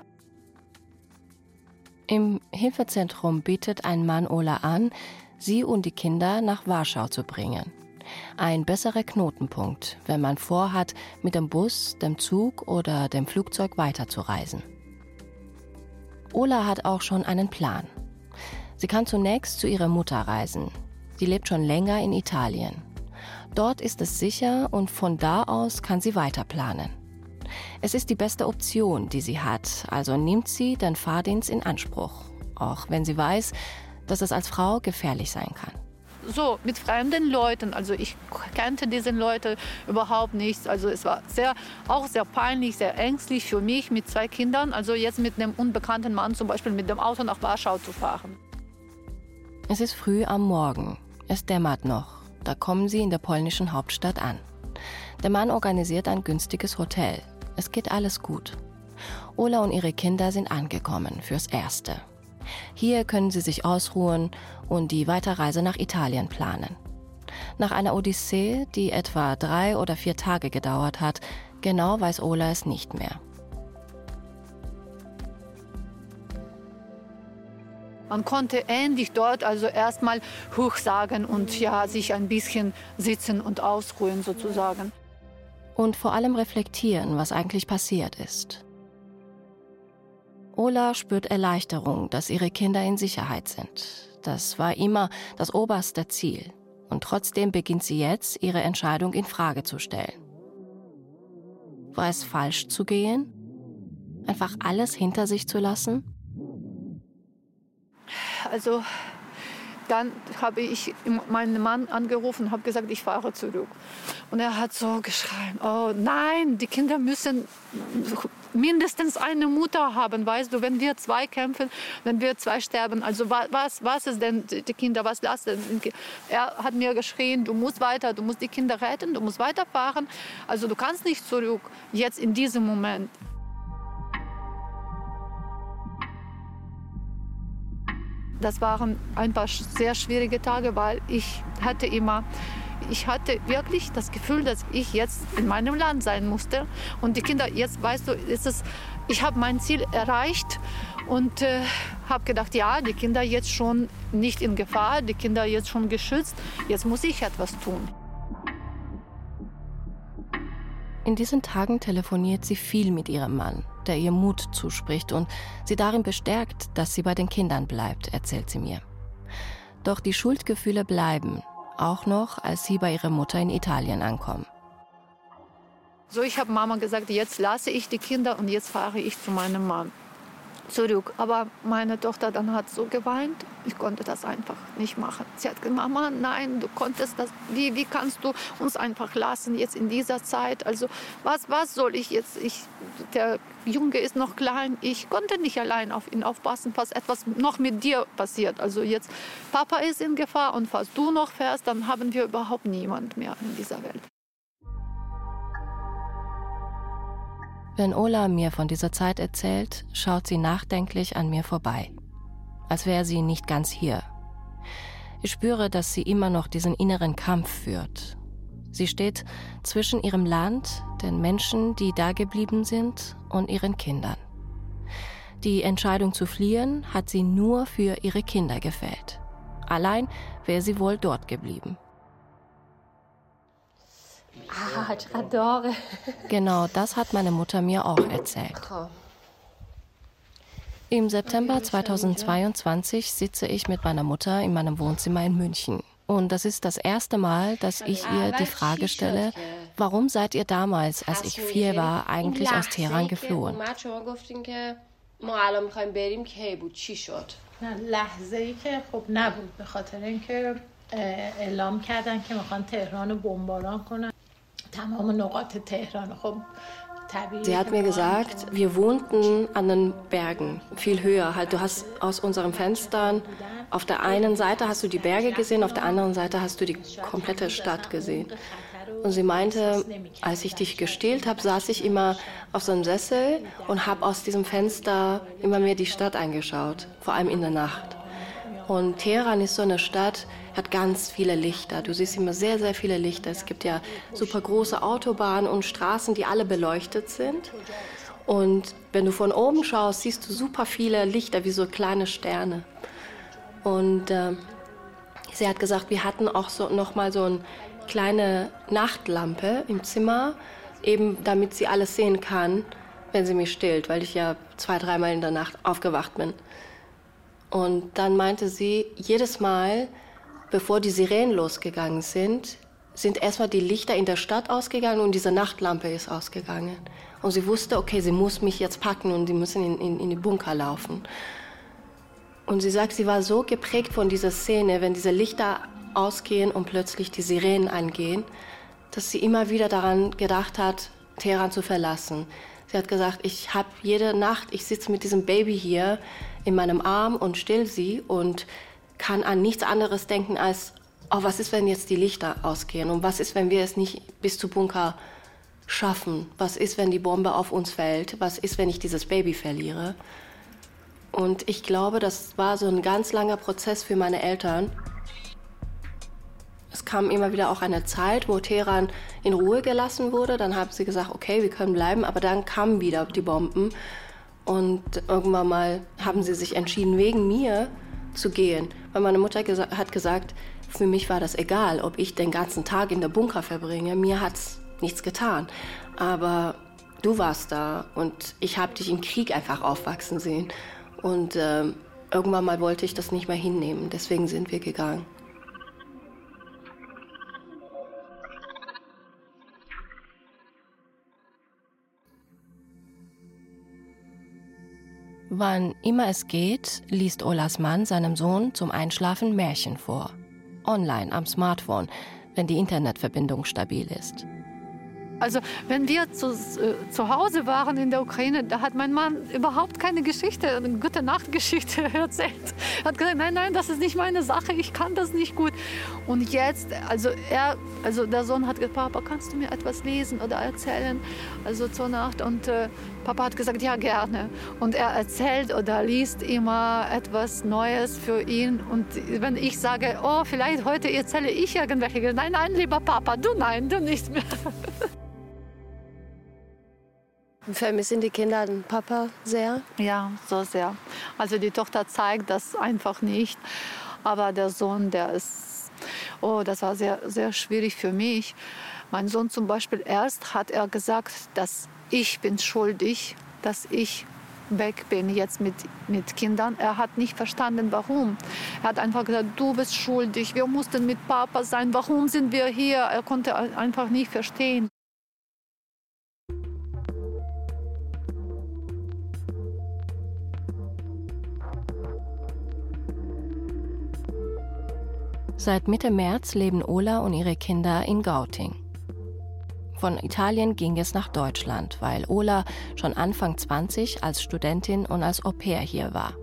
Im Hilfezentrum bietet ein Mann Ola an, sie und die Kinder nach Warschau zu bringen. Ein besserer Knotenpunkt, wenn man vorhat, mit dem Bus, dem Zug oder dem Flugzeug weiterzureisen. Ola hat auch schon einen Plan. Sie kann zunächst zu ihrer Mutter reisen. Sie lebt schon länger in Italien. Dort ist es sicher und von da aus kann sie weiter planen. Es ist die beste Option, die sie hat, also nimmt sie den Fahrdienst in Anspruch, auch wenn sie weiß, dass es als Frau gefährlich sein kann. So, mit fremden Leuten, also ich kannte diese Leute überhaupt nicht. Also es war auch sehr peinlich, sehr ängstlich für mich mit 2 Kindern, also jetzt mit einem unbekannten Mann zum Beispiel mit dem Auto nach Warschau zu fahren. Es ist früh am Morgen, es dämmert noch, da kommen sie in der polnischen Hauptstadt an. Der Mann organisiert ein günstiges Hotel, es geht alles gut. Ola und ihre Kinder sind angekommen, fürs Erste. Hier können sie sich ausruhen und die Weiterreise nach Italien planen. Nach einer Odyssee, die etwa 3 oder 4 Tage gedauert hat, genau weiß Ola es nicht mehr. Man konnte endlich dort also erstmal hochsagen und ja, sich ein bisschen sitzen und ausruhen sozusagen. Und vor allem reflektieren, was eigentlich passiert ist. Ola spürt Erleichterung, dass ihre Kinder in Sicherheit sind. Das war immer das oberste Ziel. Und trotzdem beginnt sie jetzt, ihre Entscheidung in Frage zu stellen. War es falsch zu gehen? Einfach alles hinter sich zu lassen? Also dann habe ich meinen Mann angerufen und habe gesagt, ich fahre zurück. Und er hat so geschrien, oh nein, die Kinder müssen mindestens eine Mutter haben, weißt du, wenn wir 2 kämpfen, wenn wir 2 sterben, also was ist denn die Kinder, was lassen? Er hat mir geschrien, du musst weiter, du musst die Kinder retten, du musst weiterfahren, also du kannst nicht zurück, jetzt in diesem Moment. Das waren ein paar sehr schwierige Tage, weil ich hatte wirklich das Gefühl, dass ich jetzt in meinem Land sein musste. Und die Kinder, jetzt weißt du, ich habe mein Ziel erreicht und habe gedacht, ja, die Kinder jetzt schon nicht in Gefahr, die Kinder jetzt schon geschützt, jetzt muss ich etwas tun. In diesen Tagen telefoniert sie viel mit ihrem Mann, der ihr Mut zuspricht und sie darin bestärkt, dass sie bei den Kindern bleibt, erzählt sie mir. Doch die Schuldgefühle bleiben, auch noch, als sie bei ihrer Mutter in Italien ankommen. So, ich habe Mama gesagt, jetzt lasse ich die Kinder und jetzt fahre ich zu meinem Mann zurück. Aber meine Tochter dann hat so geweint, ich konnte das einfach nicht machen. Sie hat gesagt, Mama, nein, du konntest das, wie kannst du uns einfach lassen jetzt in dieser Zeit? Also was soll ich jetzt? Der Junge ist noch klein, ich konnte nicht allein auf ihn aufpassen, falls etwas noch mit dir passiert. Also jetzt, Papa ist in Gefahr und falls du noch fährst, dann haben wir überhaupt niemand mehr in dieser Welt. Wenn Ola mir von dieser Zeit erzählt, schaut sie nachdenklich an mir vorbei. Als wäre sie nicht ganz hier. Ich spüre, dass sie immer noch diesen inneren Kampf führt. Sie steht zwischen ihrem Land, den Menschen, die da geblieben sind, und ihren Kindern. Die Entscheidung zu fliehen hat sie nur für ihre Kinder gefällt. Allein wäre sie wohl dort geblieben. Genau das hat meine Mutter mir auch erzählt. Im September 2022 sitze ich mit meiner Mutter in meinem Wohnzimmer in München. Und das ist das erste Mal, dass ich ihr die Frage stelle, warum seid ihr damals, als ich 4 war, eigentlich aus Teheran geflohen? Sie hat mir gesagt, wir wohnten an den Bergen, viel höher. Halt, du hast aus unseren Fenstern, auf der einen Seite hast du die Berge gesehen, auf der anderen Seite hast du die komplette Stadt gesehen. Und sie meinte, als ich dich gestillt habe, saß ich immer auf so einem Sessel und habe aus diesem Fenster immer mehr die Stadt angeschaut, vor allem in der Nacht. Und Teheran ist so eine Stadt, hat ganz viele Lichter. Du siehst immer sehr, sehr viele Lichter. Es gibt ja super große Autobahnen und Straßen, die alle beleuchtet sind. Und wenn du von oben schaust, siehst du super viele Lichter, wie so kleine Sterne. Und sie hat gesagt, wir hatten auch so noch mal so eine kleine Nachtlampe im Zimmer, eben damit sie alles sehen kann, wenn sie mich stillt, weil ich ja 2-3 Mal in der Nacht aufgewacht bin. Und dann meinte sie, jedes Mal, bevor die Sirenen losgegangen sind erstmal die Lichter in der Stadt ausgegangen und diese Nachtlampe ist ausgegangen. Und sie wusste, okay, sie muss mich jetzt packen und sie müssen in die Bunker laufen. Und sie sagt, sie war so geprägt von dieser Szene, wenn diese Lichter ausgehen und plötzlich die Sirenen angehen, dass sie immer wieder daran gedacht hat, Teheran zu verlassen. Sie hat gesagt, ich sitze mit diesem Baby hier in meinem Arm und still sie und kann an nichts anderes denken als, oh, was ist, wenn jetzt die Lichter ausgehen? Und was ist, wenn wir es nicht bis zum Bunker schaffen? Was ist, wenn die Bombe auf uns fällt? Was ist, wenn ich dieses Baby verliere? Und ich glaube, das war so ein ganz langer Prozess für meine Eltern. Es kam immer wieder auch eine Zeit, wo Teheran in Ruhe gelassen wurde. Dann haben sie gesagt, okay, wir können bleiben. Aber dann kamen wieder die Bomben. Und irgendwann mal haben sie sich entschieden, wegen mir zu gehen. Weil meine Mutter hat gesagt, für mich war das egal, ob ich den ganzen Tag in der Bunker verbringe. Mir hat's nichts getan. Aber du warst da und ich habe dich im Krieg einfach aufwachsen sehen. Und irgendwann mal wollte ich das nicht mehr hinnehmen. Deswegen sind wir gegangen. Wann immer es geht, liest Olas Mann seinem Sohn zum Einschlafen Märchen vor. Online am Smartphone, wenn die Internetverbindung stabil ist. Also wenn wir zu Hause waren in der Ukraine, da hat mein Mann überhaupt keine Geschichte, eine Gute-Nacht-Geschichte erzählt. Er hat gesagt, nein, das ist nicht meine Sache, ich kann das nicht gut. Und jetzt, also der Sohn hat gesagt, Papa, kannst du mir etwas lesen oder erzählen, also zur Nacht? Und Papa hat gesagt, ja, gerne. Und er erzählt oder liest immer etwas Neues für ihn. Und wenn ich sage, oh, vielleicht heute erzähle ich irgendwelche, nein, lieber Papa, du nicht mehr. Vermissen die Kinder den Papa sehr? Ja, so sehr. Also die Tochter zeigt das einfach nicht. Aber der Sohn, das war sehr, sehr schwierig für mich. Mein Sohn zum Beispiel, erst hat er gesagt, dass ich bin schuldig, dass ich weg bin jetzt mit Kindern. Er hat nicht verstanden, warum. Er hat einfach gesagt, du bist schuldig, wir mussten mit Papa sein, warum sind wir hier? Er konnte einfach nicht verstehen. Seit Mitte März leben Ola und ihre Kinder in Gauting. Von Italien ging es nach Deutschland, weil Ola schon Anfang 20 als Studentin und als Au-pair hier war.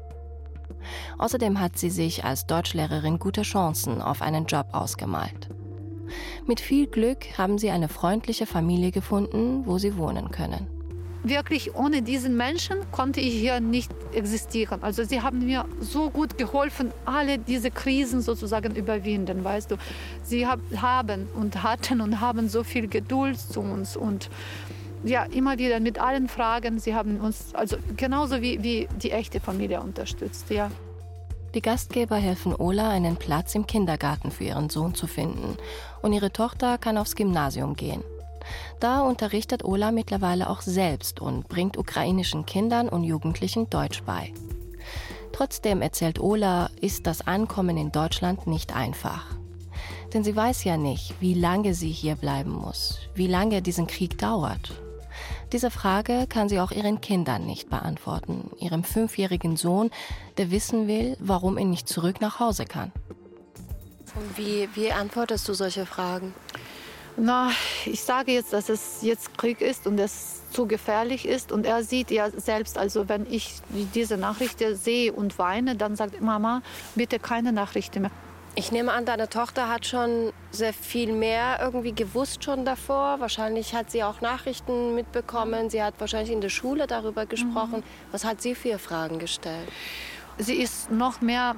Außerdem hat sie sich als Deutschlehrerin gute Chancen auf einen Job ausgemalt. Mit viel Glück haben sie eine freundliche Familie gefunden, wo sie wohnen können. Wirklich ohne diesen Menschen konnte ich hier nicht existieren. Also sie haben mir so gut geholfen, alle diese Krisen sozusagen überwinden, weißt du. Sie haben und hatten und haben so viel Geduld zu uns und ja, immer wieder mit allen Fragen. Sie haben uns also genauso wie die echte Familie unterstützt, ja. Die Gastgeber helfen Ola, einen Platz im Kindergarten für ihren Sohn zu finden und ihre Tochter kann aufs Gymnasium gehen. Da unterrichtet Ola mittlerweile auch selbst und bringt ukrainischen Kindern und Jugendlichen Deutsch bei. Trotzdem, erzählt Ola, ist das Ankommen in Deutschland nicht einfach. Denn sie weiß ja nicht, wie lange sie hier bleiben muss, wie lange diesen Krieg dauert. Diese Frage kann sie auch ihren Kindern nicht beantworten, ihrem 5-jährigen Sohn, der wissen will, warum er nicht zurück nach Hause kann. Und wie antwortest du solche Fragen? Na, ich sage jetzt, dass es jetzt Krieg ist und es zu gefährlich ist. Und er sieht ja selbst, also wenn ich diese Nachrichten sehe und weine, dann sagt Mama, bitte keine Nachrichten mehr. Ich nehme an, deine Tochter hat schon sehr viel mehr irgendwie gewusst schon davor. Wahrscheinlich hat sie auch Nachrichten mitbekommen. Sie hat wahrscheinlich in der Schule darüber gesprochen. Was hat sie für Fragen gestellt? Sie ist noch mehr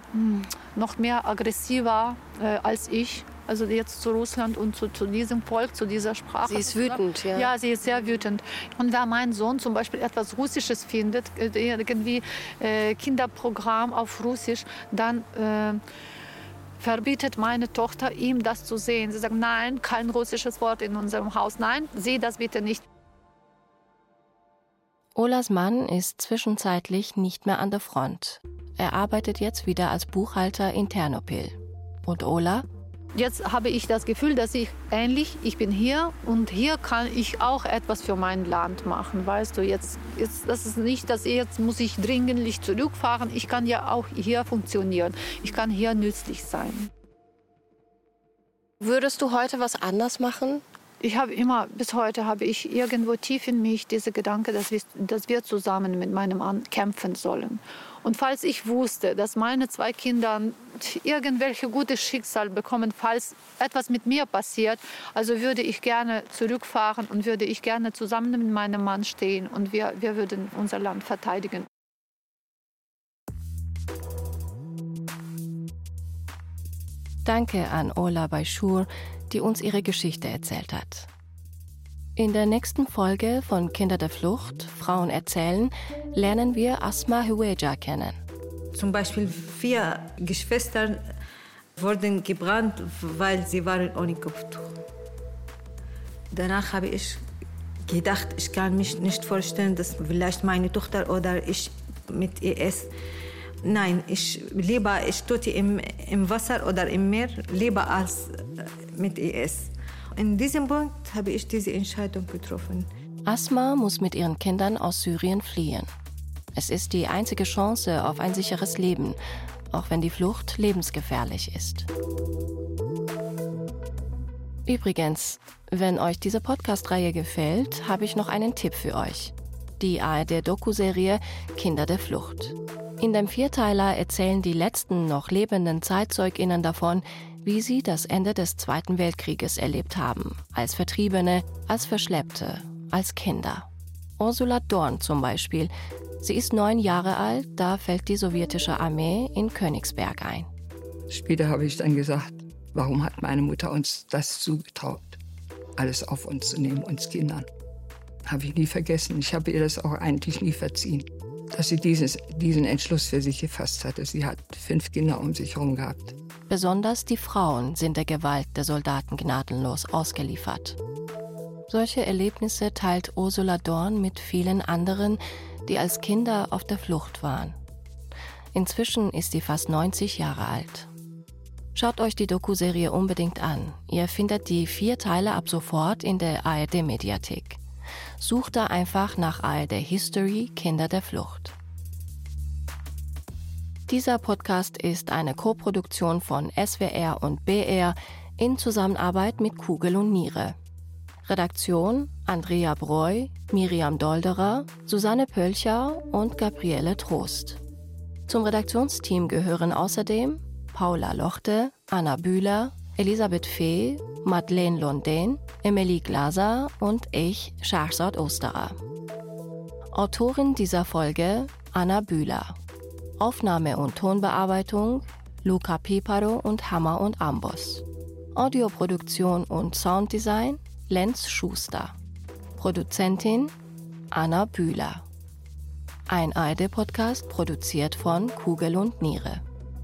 aggressiver als ich. Also jetzt zu Russland und zu diesem Volk, zu dieser Sprache. Sie ist wütend, ja? Ja, sie ist sehr wütend. Und wenn mein Sohn zum Beispiel etwas Russisches findet, irgendwie Kinderprogramm auf Russisch, dann verbietet meine Tochter ihm das zu sehen. Sie sagt, nein, kein russisches Wort in unserem Haus. Nein, sieh das bitte nicht. Olas Mann ist zwischenzeitlich nicht mehr an der Front. Er arbeitet jetzt wieder als Buchhalter in Ternopil. Und Ola? Jetzt habe ich das Gefühl, dass ich bin hier und hier kann ich auch etwas für mein Land machen, weißt du. Jetzt das ist nicht, dass jetzt muss ich dringlich zurückfahren. Ich kann ja auch hier funktionieren. Ich kann hier nützlich sein. Würdest du heute was anders machen? Bis heute habe ich irgendwo tief in mich diese Gedanke, dass wir zusammen mit meinem Mann kämpfen sollen. Und falls ich wusste, dass meine 2 Kinder irgendwelche gute Schicksal bekommen, falls etwas mit mir passiert, also würde ich gerne zurückfahren und würde ich gerne zusammen mit meinem Mann stehen und wir würden unser Land verteidigen. Danke an Ola Bayshur, die uns ihre Geschichte erzählt hat. In der nächsten Folge von Kinder der Flucht, Frauen erzählen, lernen wir Asma Huweja kennen. Zum Beispiel 4 Geschwister wurden gebrannt, weil sie waren ohne Kopftuch. Danach habe ich gedacht, ich kann mich nicht vorstellen, dass vielleicht meine Tochter oder ich mit IS. Nein, ich tote im Wasser oder im Meer, lieber als mit IS. In diesem Punkt habe ich diese Entscheidung getroffen. Asma muss mit ihren Kindern aus Syrien fliehen. Es ist die einzige Chance auf ein sicheres Leben, auch wenn die Flucht lebensgefährlich ist. Übrigens, wenn euch diese Podcast-Reihe gefällt, habe ich noch einen Tipp für euch. Die ARD-Doku-Serie Kinder der Flucht. In dem 4-Teiler erzählen die letzten noch lebenden ZeitzeugInnen davon, wie sie das Ende des Zweiten Weltkrieges erlebt haben. Als Vertriebene, als Verschleppte, als Kinder. Ursula Dorn zum Beispiel. Sie ist 9 Jahre alt, da fällt die sowjetische Armee in Königsberg ein. Später habe ich dann gesagt, warum hat meine Mutter uns das zugetraut, alles auf uns zu nehmen, uns Kindern. Habe ich nie vergessen. Ich habe ihr das auch eigentlich nie verziehen, dass sie diesen Entschluss für sich gefasst hatte. Sie hat 5 Kinder um sich herum gehabt. Besonders die Frauen sind der Gewalt der Soldaten gnadenlos ausgeliefert. Solche Erlebnisse teilt Ursula Dorn mit vielen anderen, die als Kinder auf der Flucht waren. Inzwischen ist sie fast 90 Jahre alt. Schaut euch die Doku-Serie unbedingt an. Ihr findet die 4 Teile ab sofort in der ARD-Mediathek. Sucht da einfach nach ARD History Kinder der Flucht. Dieser Podcast ist eine Koproduktion von SWR und BR in Zusammenarbeit mit Kugel und Niere. Redaktion Andrea Breu, Miriam Dolderer, Susanne Pölcher und Gabriele Trost. Zum Redaktionsteam gehören außerdem Paula Lochte, Anna Bühler, Elisabeth Fee, Madeleine Londén, Emilie Glaser und ich, Shahrzad Osterer. Autorin dieser Folge Anna Bühler. Aufnahme und Tonbearbeitung Luca Piparo und Hammer und Amboss. Audioproduktion und Sounddesign Lenz Schuster. Produzentin Anna Bühler. Ein ARD-Podcast produziert von Kugel und Niere.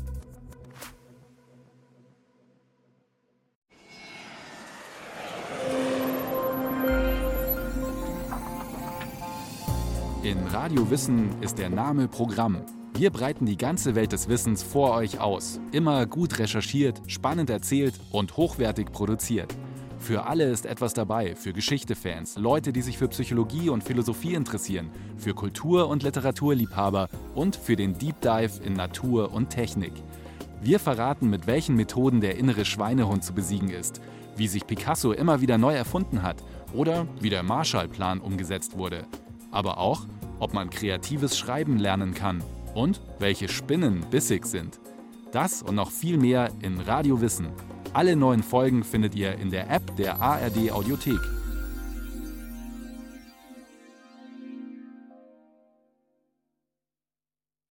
In Radio Wissen ist der Name Programm. Wir breiten die ganze Welt des Wissens vor euch aus. Immer gut recherchiert, spannend erzählt und hochwertig produziert. Für alle ist etwas dabei, für Geschichte-Fans, Leute, die sich für Psychologie und Philosophie interessieren, für Kultur- und Literaturliebhaber und für den Deep Dive in Natur und Technik. Wir verraten, mit welchen Methoden der innere Schweinehund zu besiegen ist, wie sich Picasso immer wieder neu erfunden hat oder wie der Marshallplan umgesetzt wurde. Aber auch, ob man kreatives Schreiben lernen kann und welche Spinnen bissig sind. Das und noch viel mehr in Radio Wissen. Alle neuen Folgen findet ihr in der App der ARD Audiothek.